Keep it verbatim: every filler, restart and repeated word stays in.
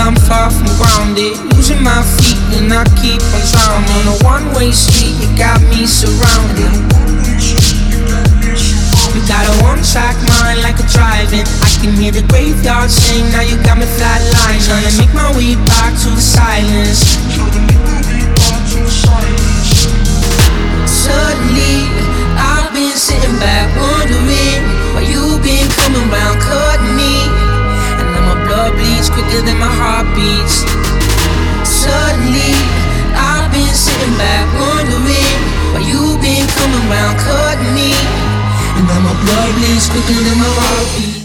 I'm far from grounded, losing my feet and I keep on drowning. On a one-way street, you got me surrounded. You got a one-track mind like a driving. I can hear the graveyard sing, now you got me flatline. Trying to make my way back to the silence. Suddenly, I've been sitting back wondering why you been coming round cutting me. And now my blood bleeds quicker than my heart beats. Suddenly, I've been sitting back wondering why you been coming round cutting me. And now my blood bleeds quicker than my heart beats.